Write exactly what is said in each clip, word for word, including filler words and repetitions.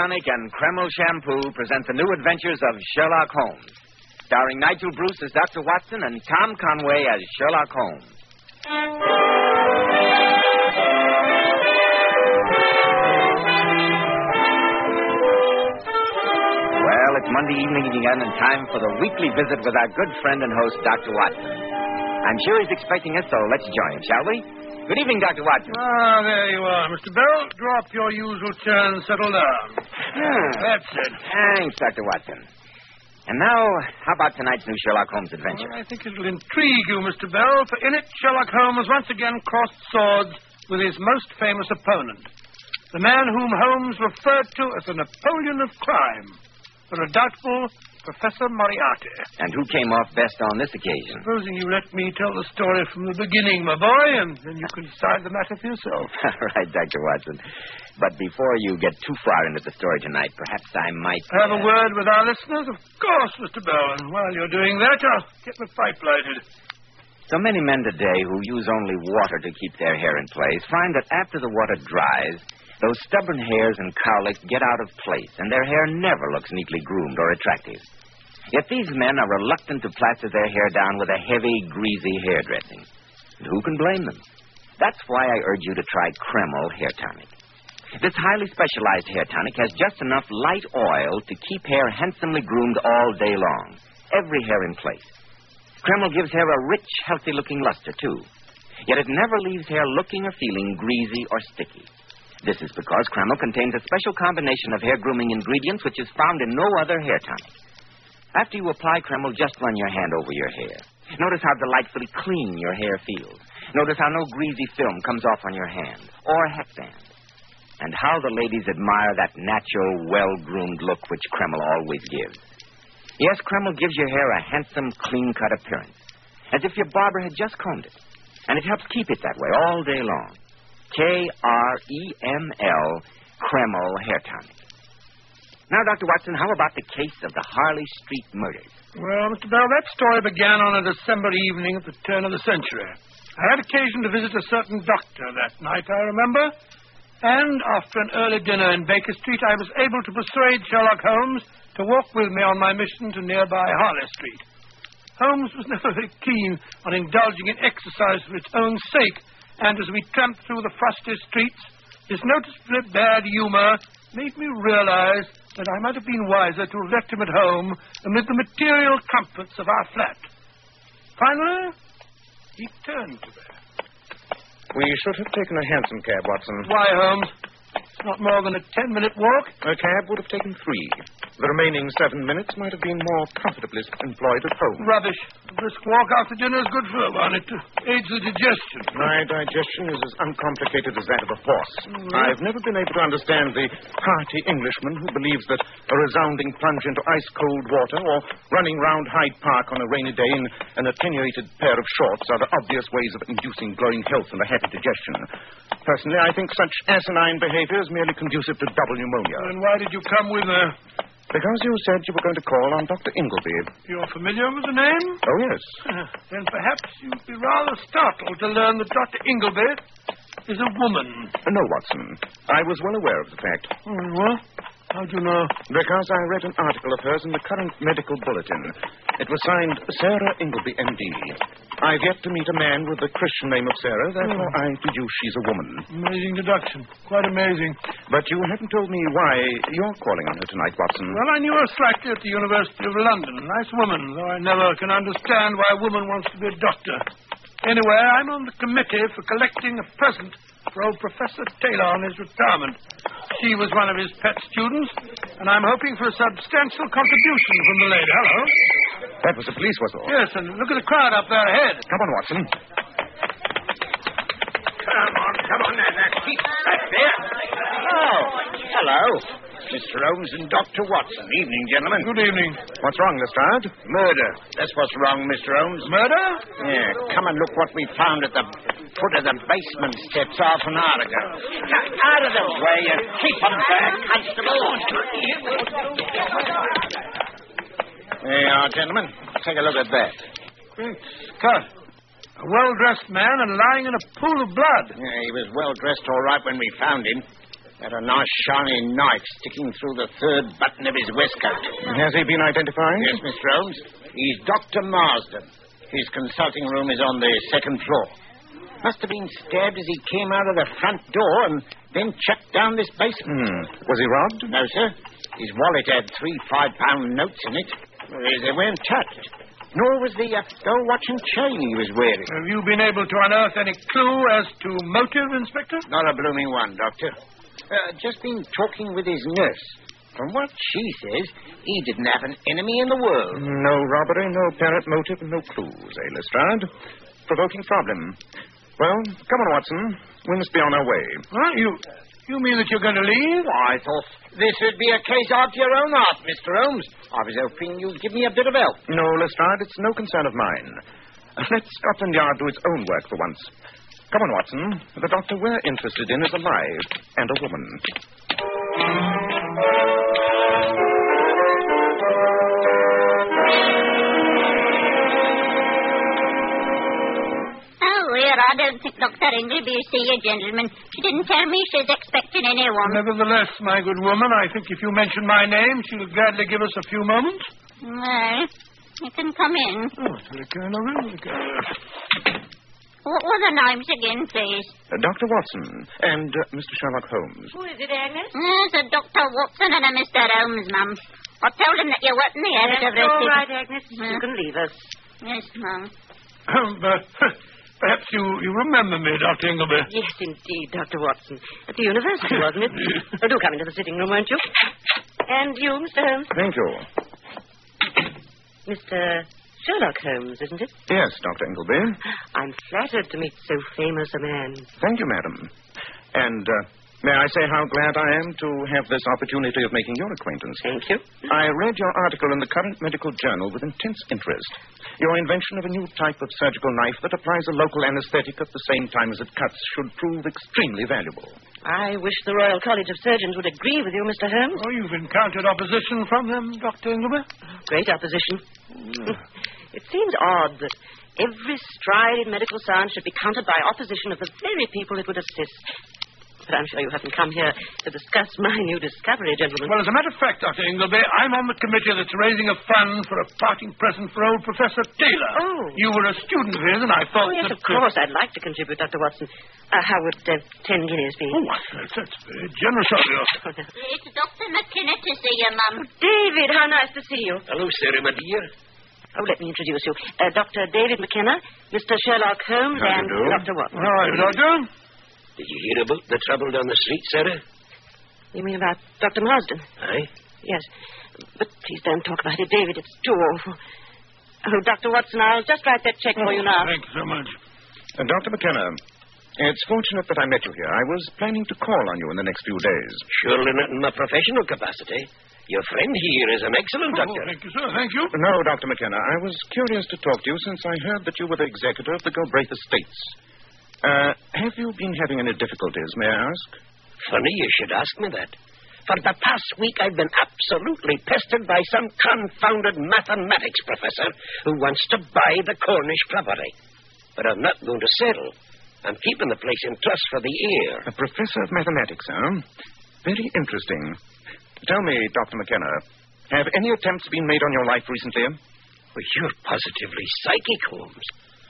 Tonic and Kreml Shampoo present the new adventures of Sherlock Holmes, starring Nigel Bruce as Doctor Watson and Tom Conway as Sherlock Holmes. Well, it's Monday evening again and time for the weekly visit with our good friend and host, Doctor Watson. I'm sure he's expecting us, so let's join him, shall we? Good evening, Doctor Watson. Ah, there you are, Mister Bell. Drop your usual chair and settle down. Hmm. That's it. Thanks, Doctor Watson. And now, how about tonight's new Sherlock Holmes adventure? Well, I think it'll intrigue you, Mister Bell, for in it, Sherlock Holmes once again crossed swords with his most famous opponent, the man whom Holmes referred to as the Napoleon of crime, the redoubtable Professor Moriarty. And who came off best on this occasion? Supposing you let me tell the story from the beginning, my boy, and then you can decide the matter for yourself. All right, Doctor Watson. But before you get too far into the story tonight, perhaps I might... Have uh... a word with our listeners? Of course, Mister Bowen. While you're doing that, I'll get my pipe lighted. So many men today who use only water to keep their hair in place find that after the water dries, those stubborn hairs and cowlicks get out of place, and their hair never looks neatly groomed or attractive. Yet these men are reluctant to plaster their hair down with a heavy, greasy hairdressing. And who can blame them? That's why I urge you to try Kreml Hair Tonic. This highly specialized hair tonic has just enough light oil to keep hair handsomely groomed all day long, every hair in place. Kreml gives hair a rich, healthy-looking luster, too. Yet it never leaves hair looking or feeling greasy or sticky. This is because Kreml contains a special combination of hair-grooming ingredients which is found in no other hair tonic. After you apply Kreml, just run your hand over your hair. Notice how delightfully clean your hair feels. Notice how no greasy film comes off on your hand or hatband. And how the ladies admire that natural, well-groomed look which Kreml always gives. Yes, Kreml gives your hair a handsome, clean-cut appearance, as if your barber had just combed it. And it helps keep it that way all day long. K R E M L, Kreml Hair Tonic. Now, Doctor Watson, how about the case of the Harley Street murders? Well, Mister Bell, that story began on a December evening at the turn of the century. I had occasion to visit a certain doctor that night, I remember. And after an early dinner in Baker Street, I was able to persuade Sherlock Holmes to walk with me on my mission to nearby Harley Street. Holmes was never very keen on indulging in exercise for its own sake, and as we tramped through the frosty streets, his noticeably bad humor made me realize that I might have been wiser to have left him at home amid the material comforts of our flat. Finally, he turned to me. We should have taken a hansom cab, Watson. Why, Holmes? It's not more than a ten-minute walk. A cab would have taken three. The remaining seven minutes might have been more comfortably employed at home. Rubbish. A brisk walk after dinner is good for a one. It aids the digestion. My digestion is as uncomplicated as that of a horse. Mm-hmm. I've never been able to understand the hearty Englishman who believes that a resounding plunge into ice-cold water or running round Hyde Park on a rainy day in an attenuated pair of shorts are the obvious ways of inducing glowing health and a happy digestion. Personally, I think such asinine behavior is merely conducive to double pneumonia. And why did you come with me? Because you said you were going to call on Doctor Ingleby. You're familiar with the name? Oh, yes. Uh, then perhaps you'd be rather startled to learn that Doctor Ingleby is a woman. Uh, no, Watson. I was well aware of the fact. Oh, well, how'd you know? Because I read an article of hers in the current medical bulletin. It was signed Sarah Ingleby, M D. I've yet to meet a man with the Christian name of Sarah, therefore oh. I deduce she's a woman. Amazing deduction. Quite amazing. But you haven't told me why you're calling on her tonight, Watson. Well, I knew her slightly at the University of London. Nice woman, though I never can understand why a woman wants to be a doctor. Anyway, I'm on the committee for collecting a present for old Professor Taylor on his retirement. She was one of his pet students, and I'm hoping for a substantial contribution from the lady. Hello? That was the police whistle. Yes, and look at the crowd up there ahead. Come on, Watson. Come on, come on now, now. Keep back there. Oh, hello. Mister Holmes and Doctor Watson. Evening, gentlemen. Good evening. What's wrong, Lestrade? Murder. That's what's wrong, Mister Holmes. Murder? Yeah, come and look what we found at the foot of the basement steps half an hour ago. Out of the way and keep them back, Constable. There you are, gentlemen. Take a look at that. Great Scott. A well-dressed man and lying in a pool of blood. Yeah, he was well dressed all right when we found him. Had a nice shiny knife sticking through the third button of his waistcoat. Has he been identified? Yes, Mister Holmes. He's Doctor Marsden. His consulting room is on the second floor. Must have been stabbed as he came out of the front door and then chucked down this basement. Hmm. Was he robbed? No, sir. His wallet had three five-pound notes in it. They weren't touched. Nor was the uh, gold watch and chain he was wearing. Have you been able to unearth any clue as to motive, Inspector? Not a blooming one, Doctor. Uh, just been talking with his nurse. From what she says, he didn't have an enemy in the world. No robbery, no apparent motive, no clues, eh, Lestrade? Provoking problem. Well, come on, Watson. We must be on our way. Huh? You you mean that you're going to leave? I thought this would be a case after your own heart, Mister Holmes. I was hoping you'd give me a bit of help. No, Lestrade, it's no concern of mine. Let Scotland Yard do its own work for once. Come on, Watson. The doctor we're interested in is alive and a woman. I don't think Doctor Ingleby will see you, gentlemen. She didn't tell me she's expecting anyone. Nevertheless, my good woman, I think if you mention my name, she'll gladly give us a few moments. Well, you can come in. Oh, Colonel. What were the names again, please? Uh, Doctor Watson and uh, Mister Sherlock Holmes. Who is it, Agnes? There's a Doctor Watson and a Mister Holmes, ma'am. I told him that you weren't in the habit of That's all resting. right, Agnes. Huh? You can leave us. Yes, ma'am. but perhaps you, you remember me, Doctor Ingleby. Yes, indeed, Doctor Watson. At the university, wasn't it? Oh, do come into the sitting room, won't you? And you, Mister Holmes? Thank you. Mister Sherlock Holmes, isn't it? Yes, Doctor Ingleby. I'm flattered to meet so famous a man. Thank you, madam. And uh, may I say how glad I am to have this opportunity of making your acquaintance. Thank you. I read your article in the current medical journal with intense interest. Your invention of a new type of surgical knife that applies a local anesthetic at the same time as it cuts should prove extremely valuable. I wish the Royal College of Surgeons would agree with you, Mister Holmes. Oh, you've encountered opposition from them, Doctor Ingleby? Great opposition. Mm. It seems odd that every stride in medical science should be countered by opposition of the very people it would assist. But I'm sure you haven't come here to discuss my new discovery, gentlemen. Well, as a matter of fact, Doctor Ingleby, I'm on the committee that's raising a fund for a parting present for old Professor Taylor. Oh. You were a student of his, and I thought Oh, yes, that... of course. I'd like to contribute, Doctor Watson. Uh, how would uh, ten guineas be? Oh, that's, that's very generous of you. It's Doctor McKenna to see you, ma'am. David, how nice to see you. Hello, Sarah, my dear. Oh, let me introduce you. Uh, Doctor David McKenna, Mister Sherlock Holmes, How do and you do? Doctor Watson. All right, Doctor. Did you hear about the trouble down the street, Sarah? You mean about Doctor Marsden? Aye. Yes. But please don't talk about it, David. It's too awful. Oh, Doctor Watson, I'll just write that check for you now. Thank you so much. Uh, Doctor McKenna, it's fortunate that I met you here. I was planning to call on you in the next few days. Surely not in my professional capacity. Your friend here is an excellent Oh, doctor. thank you, sir. Thank you. No, Doctor McKenna, I was curious to talk to you since I heard that you were the executor of the Galbraith Estates. Uh, have you been having any difficulties, may I ask? Funny you should ask me that. For the past week, I've been absolutely pestered by some confounded mathematics professor who wants to buy the Cornish property. But I'm not going to settle. I'm keeping the place in trust for the heir. A professor of mathematics, huh? Very interesting. Tell me, Doctor McKenna, have any attempts been made on your life recently? Well, you're positively psychic, Holmes.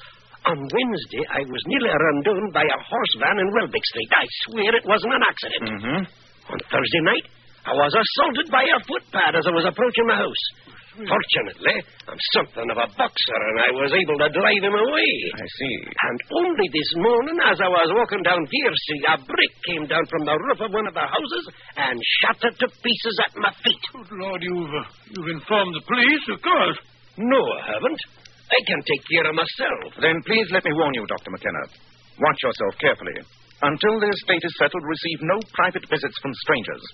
On Wednesday, I was nearly run down by a horse van in Welbeck Street. I swear it wasn't an accident. Mm-hmm. On Thursday night, I was assaulted by a footpad as I was approaching my house. Fortunately, I'm something of a boxer, and I was able to drive him away. I see. And only this morning, as I was walking down Deer Street, a brick came down from the roof of one of the houses and shattered to pieces at my feet. Good Lord, you've, uh, you've informed the police, of course. No, I haven't. I can take care of myself. Then please let me warn you, Doctor McKenna. Watch yourself carefully. Until the estate is settled, receive no private visits from strangers.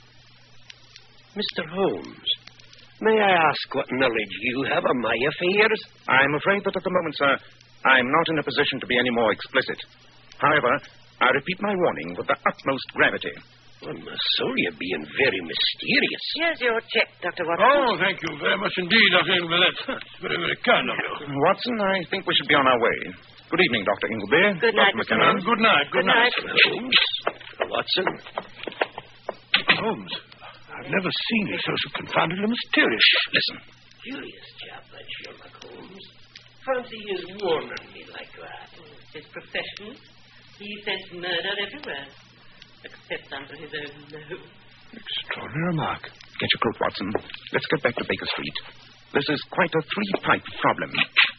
Mister Holmes, may I ask what knowledge you have of my affairs? I'm afraid that at the moment, sir, I'm not in a position to be any more explicit. However, I repeat my warning with the utmost gravity. Well, my soul, you're being very mysterious. Here's your check, Doctor Watson. Oh, thank you very much indeed, Doctor Ingleby. That's, that's very, very kind of you. Watson, I think we should be on our way. Good evening, Doctor Ingleby. Good night, Doctor Mister McKenna. Holmes. Good night. Good, Good night. Holmes, Watson. Holmes, I've never seen you so, so confoundedly mysterious. Listen. Curious chap, that Sherlock Holmes. Fancy his warning me like that. His profession. He invents murder everywhere, except under his own nose. Extraordinary remark. Get your coat, Watson. Let's get back to Baker Street. This is quite a three-pipe problem.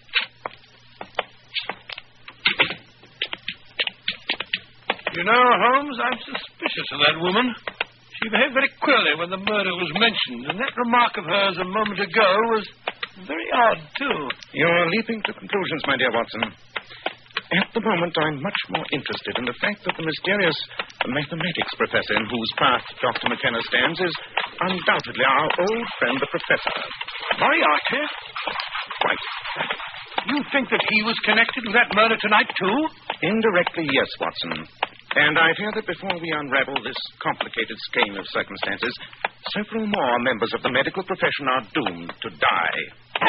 You know, Holmes, I'm suspicious of that woman. She behaved very queerly when the murder was mentioned, and that remark of hers a moment ago was very odd, too. You're leaping to conclusions, my dear Watson. At the moment, I'm much more interested in the fact that the mysterious mathematics professor in whose path Doctor McKenna stands is undoubtedly our old friend, the professor. Moriarty? Quite. You think that he was connected with that murder tonight, too? Indirectly, yes, Watson. And I fear that before we unravel this complicated skein of circumstances, several more members of the medical profession are doomed to die.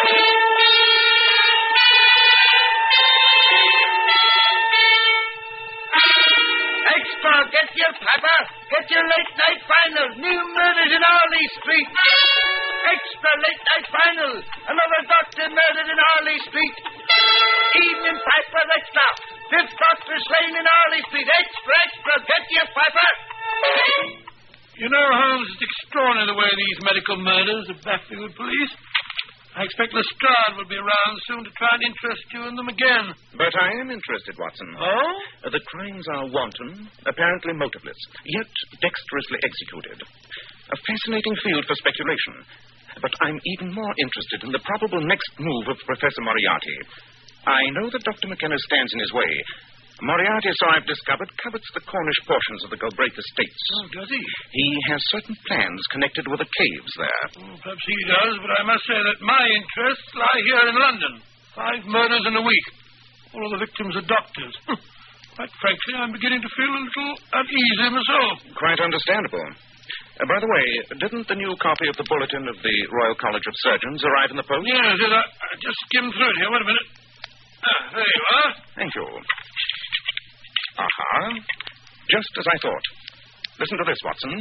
Extra, get your pepper. Get your late-night final. New murders in Harley Street. Extra late-night final. Another doctor murdered in Harley Street. Evening Piper, extra. Fifth doctor slain in Harley Street. Extra, extra, get your Piper. You know, Holmes, it's extraordinary the way these medical murders are baffling the police. I expect Lestrade will be around soon to try and interest you in them again. But I am interested, Watson. Oh? Uh, the crimes are wanton, apparently motiveless, yet dexterously executed. A fascinating field for speculation. But I'm even more interested in the probable next move of Professor Moriarty. I know that Doctor McKenna stands in his way. Moriarty, so I've discovered, covets the Cornish portions of the Galbraith estates. Oh, does he? He has certain plans connected with the caves there. Oh, perhaps he does, but I must say that my interests lie here in London. Five murders in a week. All of the victims are doctors. Quite frankly, I'm beginning to feel a little uneasy myself. Quite understandable. Uh, by the way, didn't the new copy of the Bulletin of the Royal College of Surgeons arrive in the post? Yes, yes, I, I just skimmed through it here. Wait a minute. Ah, there you are. Thank you. Aha. Just as I thought. Listen to this, Watson.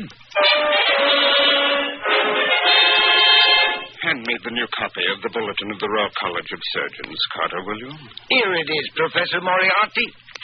Hand me the new copy of the Bulletin of the Royal College of Surgeons, Carter, will you? Here it is, Professor Moriarty.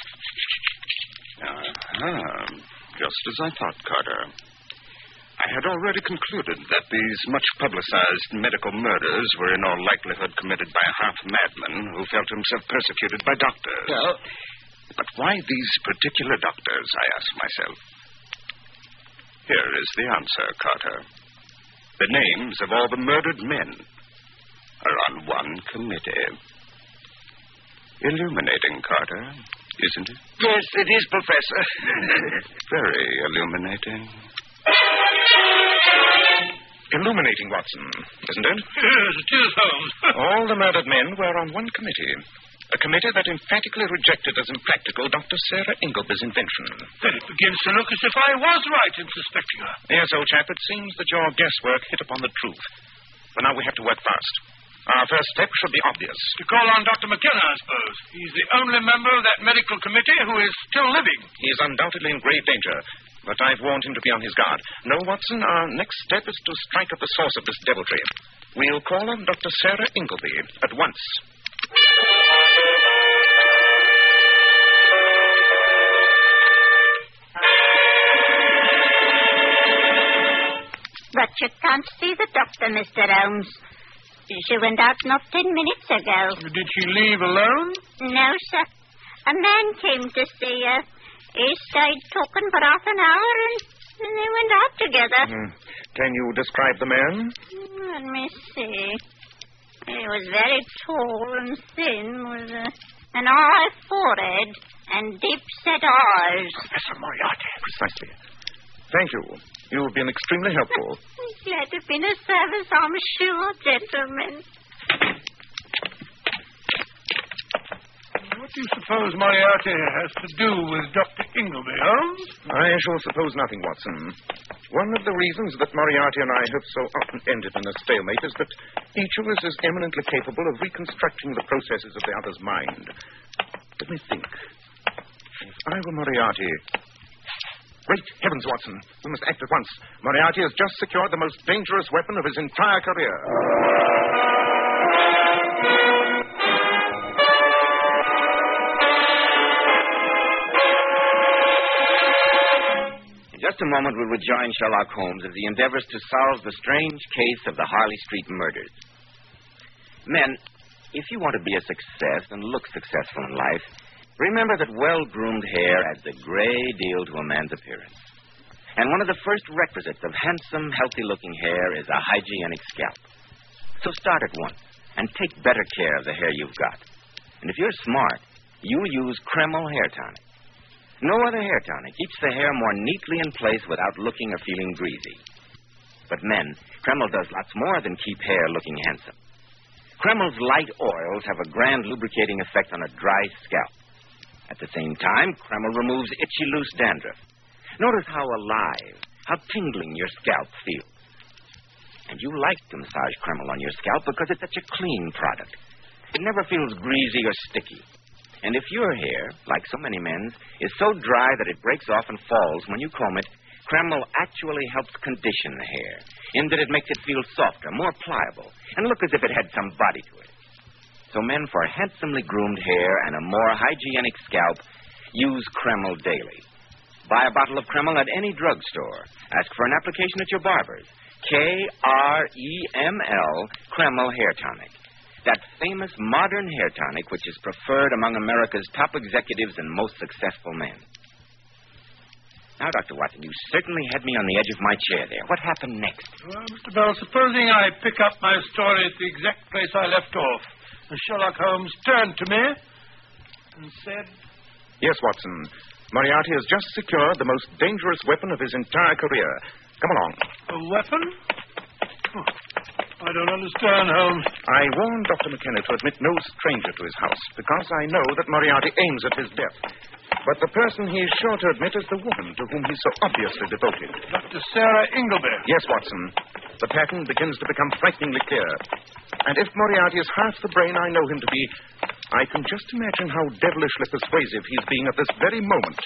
Ah, just as I thought, Carter. I had already concluded that these much-publicized medical murders were in all likelihood committed by a half-madman who felt himself persecuted by doctors. Well, but why these particular doctors, I ask myself. Here is the answer, Carter. The names of all the murdered men are on one committee. Illuminating, Carter, isn't it? yes, it is, Professor. Very illuminating. Illuminating, Watson, isn't it? Yes, it is, Holmes. All the murdered men were on one committee. A committee that emphatically rejected as impractical Doctor Sarah Ingleby's invention. Then it begins to look as if I was right in suspecting her. Yes, old chap, it seems that your guesswork hit upon the truth. But now we have to work fast. Our first step should be obvious. To call on Doctor McKenna, I suppose. He's the only member of that medical committee who is still living. He is undoubtedly in grave danger, but I've warned him to be on his guard. No, Watson, our next step is to strike at the source of this deviltry. We'll call on Doctor Sarah Ingleby at once. But you can't see the doctor, Mister Holmes. She went out not ten minutes ago. Did she leave alone? No, sir. A man came to see her. He stayed talking for half an hour, and then they went out together. Mm. Can you describe the man? Let me see. He was very tall and thin, with a, an high forehead and deep-set eyes. Professor Moriarty. Precisely. Thank you. You've been extremely helpful. I'm glad to be of service, I'm sure, gentlemen. What do you suppose Moriarty has to do with Doctor Ingleby, Holmes? I shall suppose nothing, Watson. One of the reasons that Moriarty and I have so often ended in a stalemate is that each of us is eminently capable of reconstructing the processes of the other's mind. Let me think. If I were Moriarty, Great heavens, Watson. We must act at once. Moriarty has just secured the most dangerous weapon of his entire career. In just a moment, we'll rejoin Sherlock Holmes as he endeavors to solve the strange case of the Harley Street murders. Men, if you want to be a success and look successful in life, remember that well-groomed hair adds a great deal to a man's appearance. And one of the first requisites of handsome, healthy-looking hair is a hygienic scalp. So start at once and take better care of the hair you've got. And if you're smart, you'll use Kreml Hair Tonic. No other hair tonic keeps the hair more neatly in place without looking or feeling greasy. But men, Kreml does lots more than keep hair looking handsome. Kreml's light oils have a grand lubricating effect on a dry scalp. At the same time, Kreml removes itchy, loose dandruff. Notice how alive, how tingling your scalp feels. And you like to massage Kreml on your scalp because it's such a clean product. It never feels greasy or sticky. And if your hair, like so many men's, is so dry that it breaks off and falls when you comb it, Kreml actually helps condition the hair, in that it makes it feel softer, more pliable, and look as if it had some body to it. So men, for handsomely groomed hair and a more hygienic scalp, use Kreml daily. Buy a bottle of Kreml at any drugstore. Ask for an application at your barber's. K R E M L, Kreml Hair Tonic. That famous modern hair tonic which is preferred among America's top executives and most successful men. Now, Doctor Watson, you certainly had me on the edge of my chair there. What happened next? Well, Mister Bell, supposing I pick up my story at the exact place I left off, and Sherlock Holmes turned to me and said... Yes, Watson. Moriarty has just secured the most dangerous weapon of his entire career. Come along. A weapon? Oh, I don't understand, Holmes. I warned Doctor McKenna to admit no stranger to his house, because I know that Moriarty aims at his death. But the person he is sure to admit is the woman to whom he's so obviously devoted. Doctor Sarah Ingleby. Yes, Watson. The pattern begins to become frighteningly clear. And if Moriarty is half the brain I know him to be, I can just imagine how devilishly persuasive he's being at this very moment.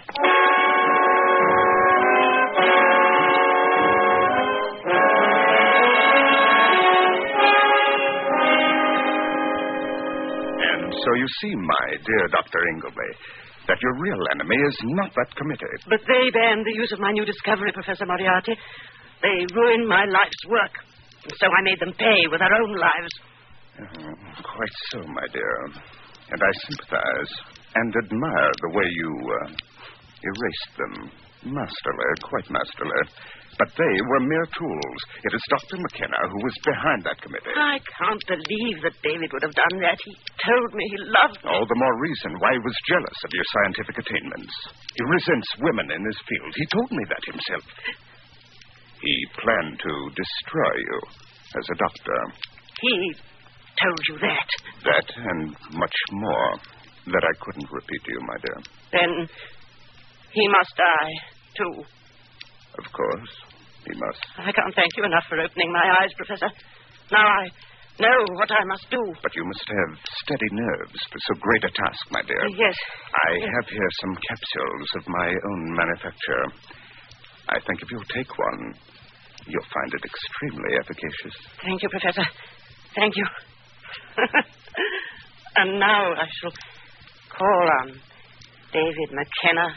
So you see, my dear Doctor Ingleby, that your real enemy is not that committee. But they banned the use of my new discovery, Professor Moriarty. They ruined my life's work. And so I made them pay with their own lives. Oh, quite so, my dear. And I sympathize and admire the way you uh, erased them. Masterly, quite masterly. But they were mere tools. It is Doctor McKenna who was behind that committee. I can't believe that David would have done that. He told me he loved me. All the more reason why he was jealous of your scientific attainments. He resents women in his field. He told me that himself. He planned to destroy you as a doctor. He told you that? That and much more that I couldn't repeat to you, my dear. Then he must die, too. Of course, he must. I can't thank you enough for opening my eyes, Professor. Now I know what I must do. But you must have steady nerves for so great a task, my dear. Yes. I yes. have here some capsules of my own manufacture. I think if you take one, you'll find it extremely efficacious. Thank you, Professor. Thank you. And now I shall call on David McKenna.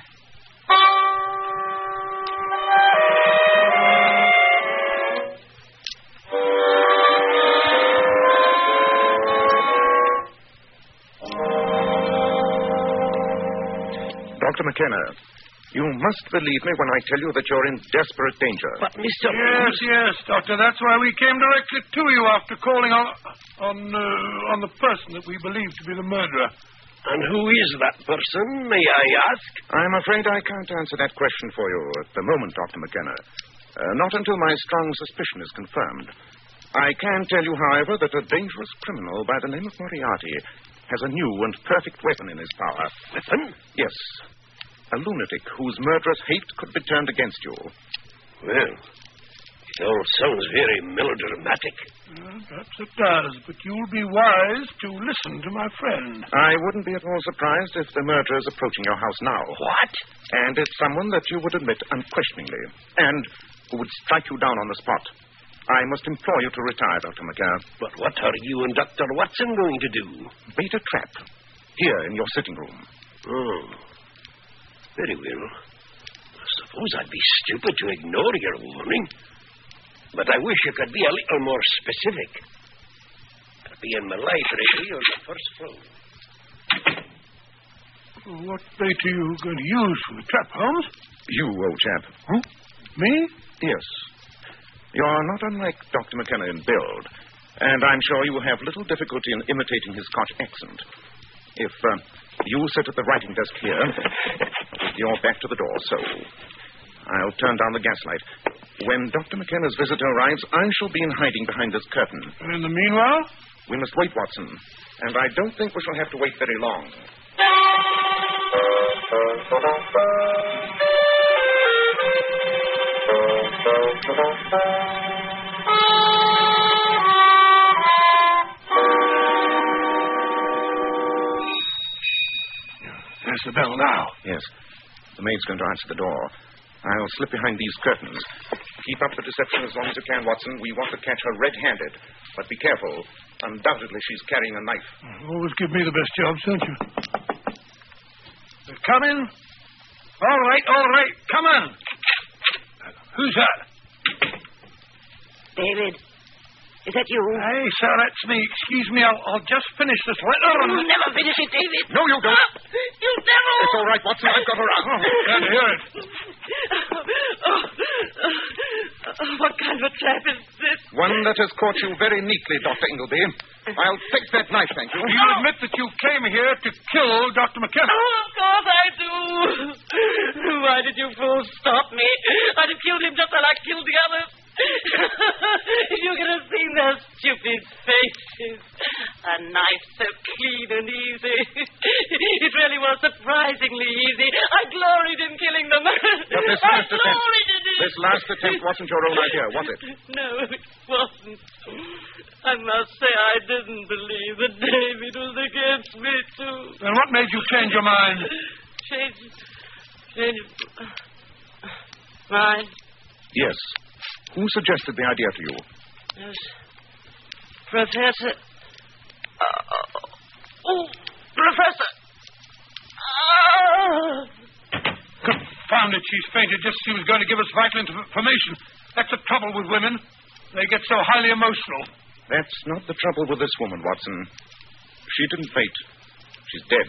Doctor McKenna, you must believe me when I tell you that you're in desperate danger. But, Mister Yes, yes, Doctor. That's why we came directly to you after calling on on uh, on the person that we believe to be the murderer. And who is that person, may I ask? I'm afraid I can't answer that question for you at the moment, Doctor McKenna. Uh, not until my strong suspicion is confirmed. I can tell you, however, that a dangerous criminal by the name of Moriarty has a new and perfect weapon in his power. Weapon? Yes. A lunatic whose murderous hate could be turned against you. Well, It all sounds very melodramatic. Well, perhaps it does, but you'll be wise to listen to my friend. I wouldn't be at all surprised if the murderer is approaching your house now. What? And it's someone that you would admit unquestioningly, and who would strike you down on the spot. I must implore you to retire, Doctor McGurr. But what are you and Doctor Watson going to do? Bait a trap here in your sitting room. Oh. Very well. I suppose I'd be stupid to ignore your warning. But I wish you could be a little more specific. I'll be in my library on the first floor. What bait are you going to use for the trap, Holmes? You, old chap. Huh? Me? Yes. You're not unlike Doctor McKenna in build, and I'm sure you will have little difficulty in imitating his Scotch accent. If uh, you sit at the writing desk here, with your back to the door, so I'll turn down the gaslight. When Doctor McKenna's visitor arrives, I shall be in hiding behind this curtain. And in the meanwhile? We must wait, Watson, and I don't think we shall have to wait very long. There's the bell now. Yes. The maid's going to answer the door. I'll slip behind these curtains. Keep up the deception as long as you can, Watson. We want to catch her red-handed. But be careful. Undoubtedly, she's carrying a knife. Always give me the best jobs, don't you? Come in. All right, all right. Come in. Who's that? David, is that you? Hey, sir, that's me. Excuse me, I'll, I'll just finish this letter. You'll never finish it, David. No, you don't. You devil! It's all right, Watson. I've got her out. Oh, glad to hear it. Oh, oh, what kind of a trap is this? One that has caught you very neatly, Doctor Ingleby. I'll take that knife, thank you. You admit that you came here to kill Doctor McKenna? Oh, of course I do. Why did you fools stop me? I'd have killed him just like I killed the others. If you could have seen their stupid faces. A knife so clean and easy. It really was surprisingly easy. I gloried in killing them. But this I last attempt, gloried in it. this last attempt wasn't your own idea, was it? No, it wasn't. I must say I didn't believe that David was against me, too. Then what made you change your mind? Change... Change... Mine? Yes. Who suggested the idea to you? Yes. Professor... Uh, oh, Professor! Oh. Confound it, she's fainted just as she was going to give us vital information. That's the trouble with women. They get so highly emotional. That's not the trouble with this woman, Watson. She didn't faint. She's dead.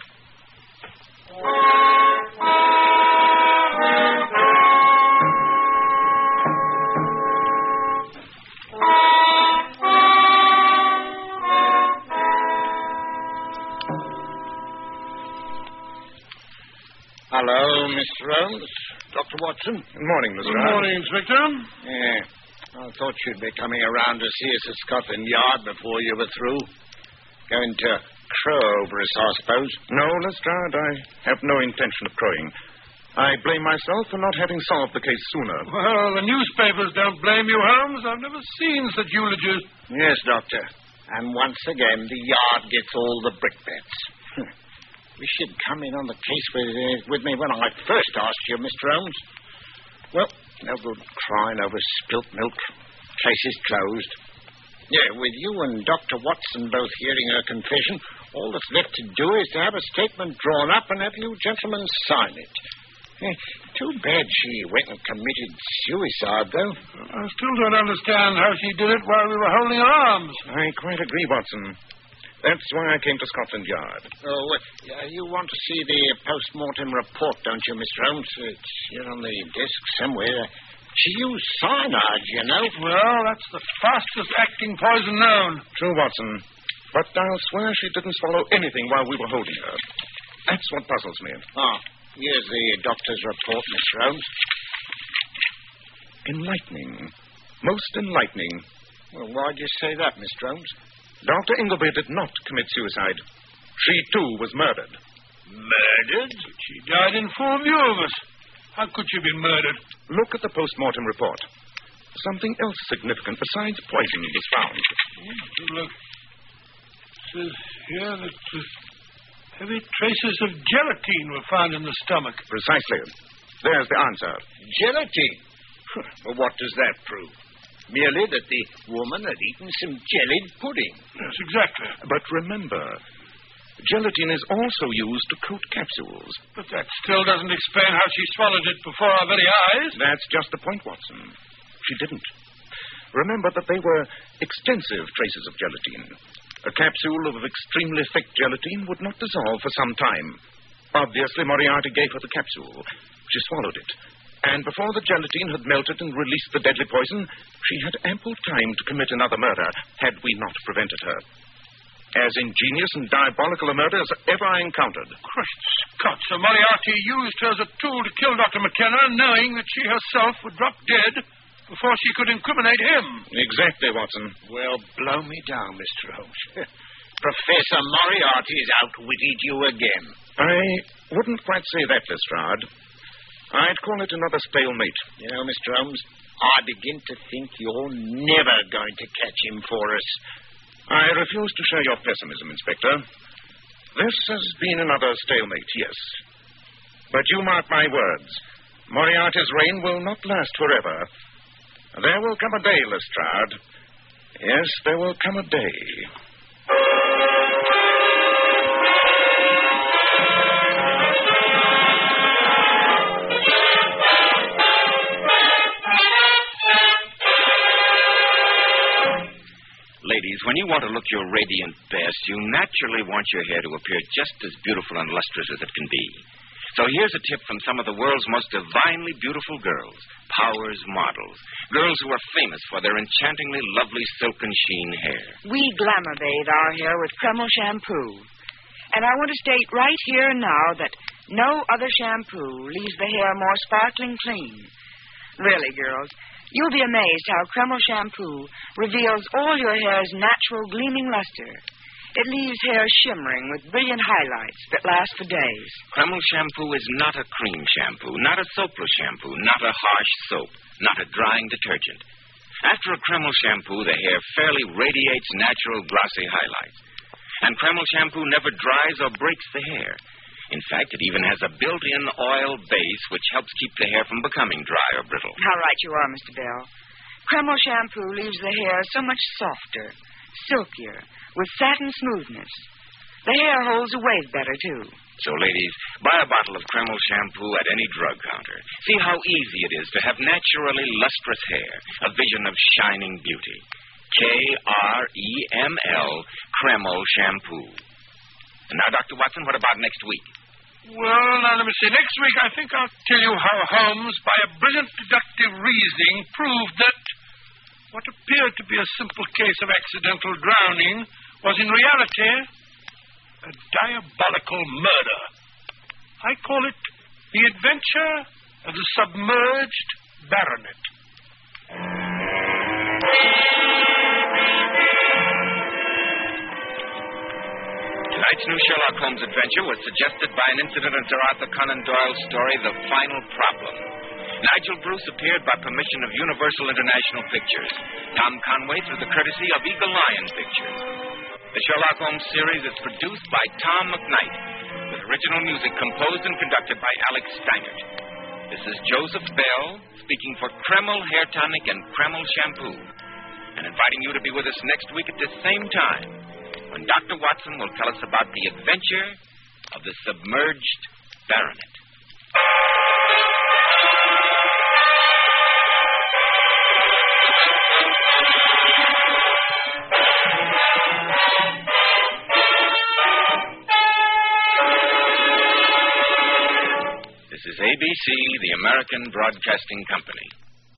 Hello, Mister Holmes. Doctor Watson. Good morning, Mister Good morning, Inspector. Yeah. I thought you'd be coming around to see us at Scotland Yard before you were through. Going to crow over us, I suppose. No, Lestrade, I have no intention of crowing. I blame myself for not having solved the case sooner. Well, the newspapers don't blame you, Holmes. I've never seen such eulogies. Yes, Doctor. And once again, the Yard gets all the brickbats. You should come in on the case with, uh, with me when I first asked you, Mister Holmes. Well, no good crying over spilt milk. Case is closed. Yeah, with you and Doctor Watson both hearing her confession, all that's left to do is to have a statement drawn up and have you gentlemen sign it. Eh, too bad she went and committed suicide, though. I still don't understand how she did it while we were holding her arms. I quite agree, Watson. That's why I came to Scotland Yard. Oh, uh, you want to see the post-mortem report, don't you, Mister Holmes? It's here on the desk somewhere. She used cyanide, you know. Well, that's the fastest-acting poison known. True, Watson. But I'll swear she didn't swallow anything while we were holding her. That's what puzzles me. Ah, here's the doctor's report, Mister Holmes. Enlightening. Most enlightening. Well, why'd you say that, Mister Holmes? Doctor Ingleby did not commit suicide. She, too, was murdered. Murdered? She died in full view of us. How could she be murdered? Look at the post-mortem report. something else significant besides poison was found. Oh, look. It says here that uh, heavy traces of gelatine were found in the stomach. Precisely. There's the answer. Gelatine? Well, what does that prove? Merely that the woman had eaten some jellied pudding. Yes, exactly. But remember, gelatine is also used to coat capsules. But that still doesn't explain how she swallowed it before our very eyes. That's just the point, Watson. She didn't. Remember that they were extensive traces of gelatine. A capsule of extremely thick gelatine would not dissolve for some time. Obviously, Moriarty gave her the capsule. She swallowed it. And before the gelatine had melted and released the deadly poison, she had ample time to commit another murder, had we not prevented her. As ingenious and diabolical a murder as ever I encountered. Great Scott, so Moriarty used her as a tool to kill Doctor McKenna, knowing that she herself would drop dead before she could incriminate him. Exactly, Watson. Well, blow me down, Mister Holmes. Professor Moriarty has outwitted you again. I wouldn't quite say that, Lestrade. I'd call it another stalemate. You know, Mister Holmes, I begin to think you're never going to catch him for us. I refuse to share your pessimism, Inspector. This has been another stalemate, yes. But you mark my words. Moriarty's reign will not last forever. There will come a day, Lestrade. Yes, there will come a day. Ladies, when you want to look your radiant best, you naturally want your hair to appear just as beautiful and lustrous as it can be. So here's a tip from some of the world's most divinely beautiful girls, Powers models, girls who are famous for their enchantingly lovely silken sheen hair. We glamour bathe our hair with Kreml shampoo. And I want to state right here and now that no other shampoo leaves the hair more sparkling clean. Really, girls, you'll be amazed how Kreml shampoo reveals all your hair's natural gleaming luster. It leaves hair shimmering with brilliant highlights that last for days. Kreml shampoo is not a cream shampoo, not a soapless shampoo, not a harsh soap, not a drying detergent. After a Kreml shampoo, the hair fairly radiates natural glossy highlights. And Kreml shampoo never dries or breaks the hair. In fact, it even has a built-in oil base which helps keep the hair from becoming dry or brittle. How right you are, Mister Bell. Kreml shampoo leaves the hair so much softer, silkier, with satin smoothness. The hair holds a wave better, too. So, ladies, buy a bottle of Kreml shampoo at any drug counter. See how easy it is to have naturally lustrous hair, a vision of shining beauty. K R E M L, Kreml shampoo. And now, Doctor Watson, what about next week? Well, now, let me see. Next week, I think I'll tell you how Holmes, by a brilliant deductive reasoning, proved that what appeared to be a simple case of accidental drowning was in reality a diabolical murder. I call it The Adventure of the Submerged Baronet. Tonight's new Sherlock Holmes adventure was suggested by an incident in Sir Arthur Conan Doyle's story, The Final Problem. Nigel Bruce appeared by permission of Universal International Pictures. Tom Conway through the courtesy of Eagle Lion Pictures. The Sherlock Holmes series is produced by Tom McKnight, with original music composed and conducted by Alex Steinert. This is Joseph Bell, speaking for Kreml Hair Tonic and Kreml Shampoo, and inviting you to be with us next week at the same time, when Doctor Watson will tell us about the adventure of the submerged baronet. This is A B C, the American Broadcasting Company.